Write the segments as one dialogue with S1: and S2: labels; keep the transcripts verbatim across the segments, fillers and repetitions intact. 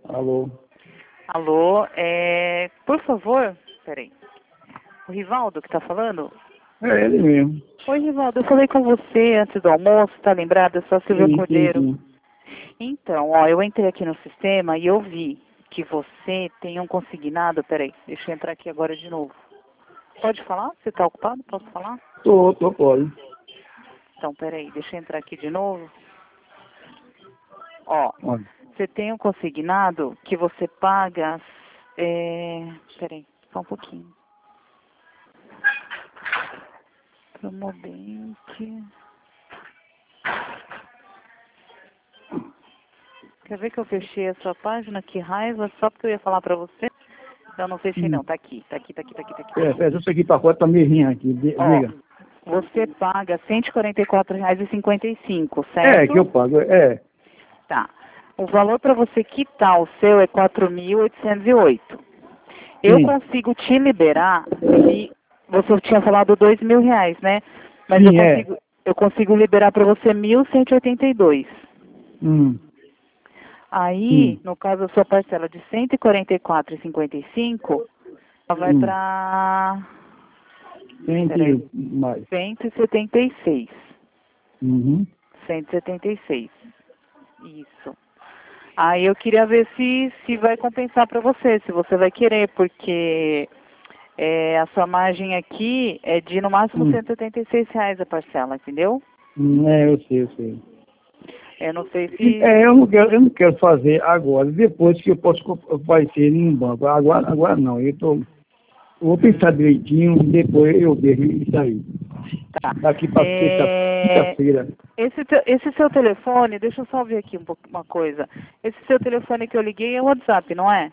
S1: Alô?
S2: Alô, é... por favor, peraí. O Rivaldo que tá falando?
S1: É ele mesmo.
S2: Oi, Rivaldo, eu falei com você antes do almoço, tá lembrado? Eu sou a Silvia
S1: Sim, sim,
S2: Cordeiro.
S1: sim.
S2: Então, ó, eu entrei aqui no sistema e eu vi que você tem um consignado, peraí, deixa eu entrar aqui agora de novo. Pode falar? Você tá ocupado? Posso falar?
S1: Tô, tô, pode.
S2: Então, peraí, deixa eu entrar aqui de novo. Ó,
S1: Olha.
S2: você tem um consignado que você paga, é... peraí, só um pouquinho. Promovente. Quer ver que eu fechei a sua página? Que raiva, só porque eu ia falar pra você. Não, não fechei não,
S1: Hum.
S2: tá aqui, tá aqui, tá aqui, tá aqui, tá aqui. Tá
S1: É,
S2: aqui.
S1: é, isso aqui pra fora tá meio rindo aqui. di-
S2: Ó,
S1: Diga.
S2: você paga cento e quarenta e quatro reais e cinquenta e cinco,
S1: É, que eu
S2: certo?
S1: pago. É.
S2: Tá. O valor para você quitar o seu é quatro mil oitocentos e oito. Eu
S1: Sim.
S2: consigo te liberar se você tinha falado dois mil reais, né? Mas eu
S1: Sim, é.
S2: consigo, eu consigo liberar para você mil cento e oitenta e dois.
S1: Hum.
S2: Aí,
S1: Sim.
S2: no caso, a sua parcela de cento e quarenta e quatro reais e cinquenta e cinco, ela vai
S1: Hum.
S2: para
S1: Sente mais.
S2: cento e setenta e seis.
S1: Uhum.
S2: cento e setenta e seis. Isso. Aí eu queria ver se, se vai compensar para você, se você vai querer, porque é, a sua margem aqui é de no máximo
S1: Hum.
S2: cento e setenta e seis reais a parcela, entendeu?
S1: Hum, É, eu sei, eu sei.
S2: Eu não sei
S1: E,
S2: se...
S1: É, eu não quero, eu não quero fazer agora, depois que eu posso co- vai ser em um banco. Agora, agora não, eu tô, eu vou pensar direitinho, depois eu vejo isso aí.
S2: Tá.
S1: Daqui para sexta-
S2: É,
S1: quinta-feira.
S2: esse, te- esse seu telefone, deixa eu só ver aqui um pouco, uma coisa. Esse seu telefone que eu liguei é o WhatsApp, não é?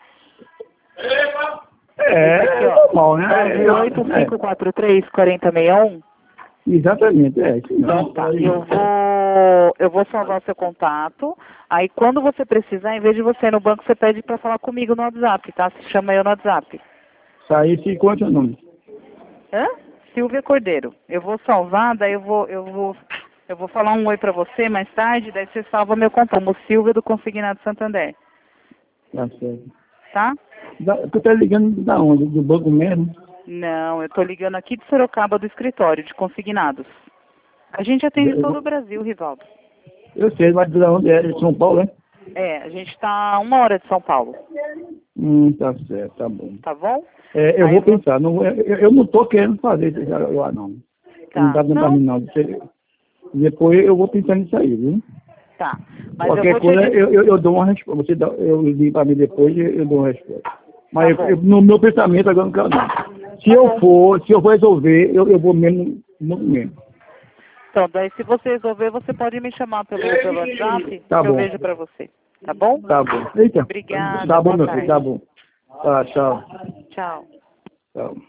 S1: É,
S2: Esse aqui,
S1: é
S2: ó.
S1: normal, né?
S2: nove oito
S1: É,
S2: cinco quatro três, quatro zero seis um.
S1: exatamente, é. Isso
S2: Então
S1: mesmo.
S2: tá, eu vou, eu vou salvar o seu contato. Aí quando você precisar, em vez de você ir no banco, você pede para falar comigo no WhatsApp, tá? Se chama eu no WhatsApp.
S1: Sair se conta o nome.
S2: Hã? Silvia Cordeiro. Eu vou salvar, daí eu vou, eu vou, eu vou falar um oi pra você mais tarde, daí você salva meu contato, como Silvia do Consignado Santander,
S1: Tá certo.
S2: tá?
S1: Da, tu tá ligando da onde? Do banco mesmo?
S2: Não, eu tô ligando aqui de Sorocaba do escritório de consignados. A gente atende todo o
S1: Eu,
S2: Brasil, Rivaldo.
S1: eu sei, mas da onde é? De São Paulo, né?
S2: É, a gente tá a uma hora de São Paulo,
S1: Hum, tá certo, tá bom.
S2: tá bom?
S1: É, eu
S2: Aí
S1: vou
S2: eu vou,
S1: pensar, não, eu, eu não tô querendo fazer isso agora, não. Não
S2: tá,
S1: tá dando pra
S2: não,
S1: mim, não. Você- Depois eu vou pensar nisso aí, viu?
S2: tá, mas eu
S1: Qualquer
S2: vou te
S1: coisa,
S2: adicionar,
S1: eu, eu, eu dou uma resposta. Você dá, eu ligo pra mim depois e eu dou uma resposta.
S2: tá
S1: Mas eu,
S2: bom,
S1: eu- no meu pensamento agora não quero não. Se
S2: tá
S1: eu
S2: bom.
S1: for, se eu for resolver, eu, eu vou mesmo, muito mesmo.
S2: Então, daí se você resolver, você pode me chamar pelo, pelo WhatsApp,
S1: Tá
S2: que eu
S1: bom,
S2: vejo pra você, tá bom?
S1: tá bom. Eita,
S2: Obrigada,
S1: tá bom,
S2: boa
S1: meu filho, tá
S2: tarde.
S1: bom. Tá, tchau.
S2: Tchau.
S1: Tchau.